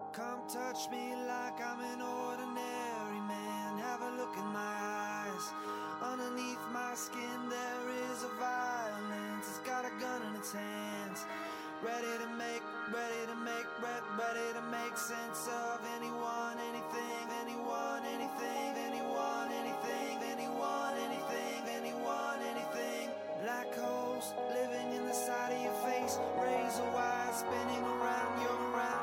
Come touch me like I'm an ordinary man. Have a look in my eyes. Underneath my skin there is a violence. It's got a gun in its hands. Ready to make sense of anyone, anything, anyone, anything, anyone, anything, anyone, anything, anyone, anything. Black holes living in the side of your face. Razor wire spinning around your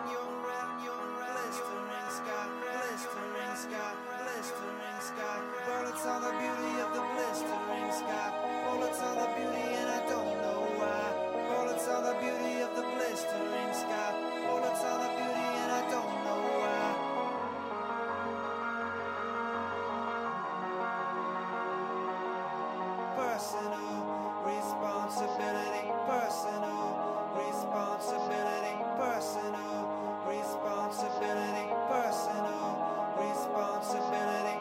blistering sky, blistering sky, blistering sky. Bullets on the beauty of the blistering sky. Bullets on the beauty and I don't know why. Bullets on the beauty of the blistering sky. Bullets on the beauty and I don't know why. Personal responsibility, personal responsibility, personal responsibility, personal responsibility.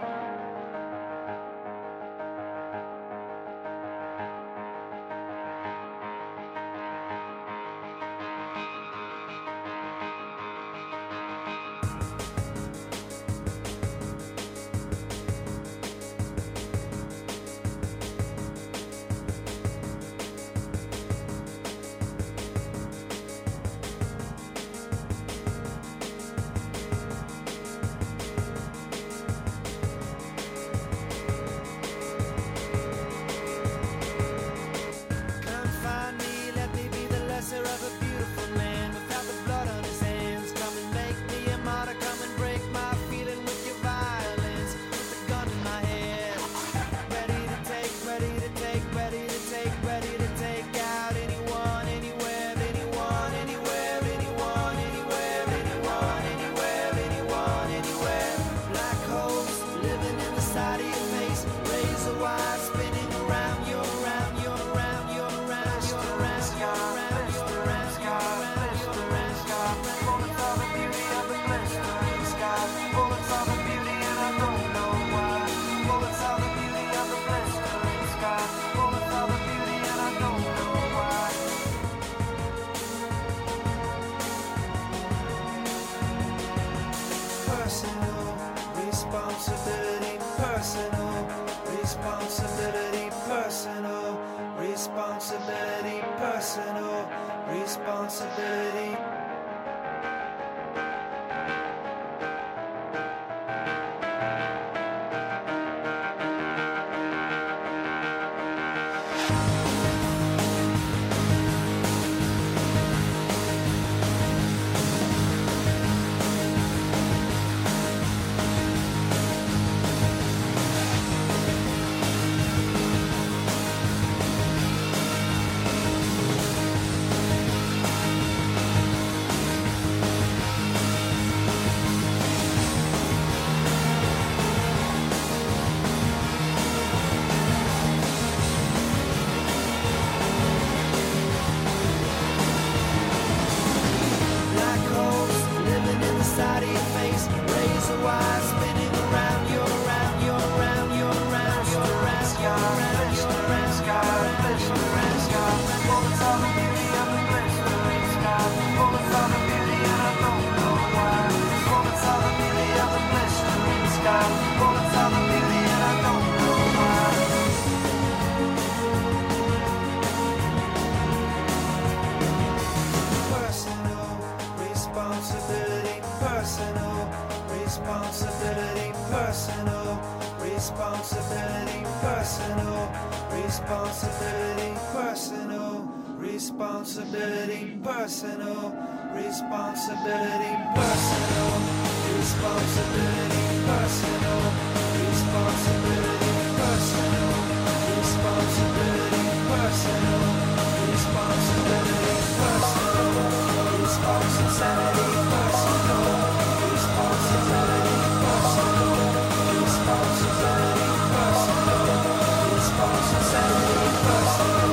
Personal responsibility. Responsibility, personal responsibility, personal responsibility, personal responsibility, personal responsibility, personal responsibility, personal responsibility, personal responsibility, personal responsibility, personal responsibility, personal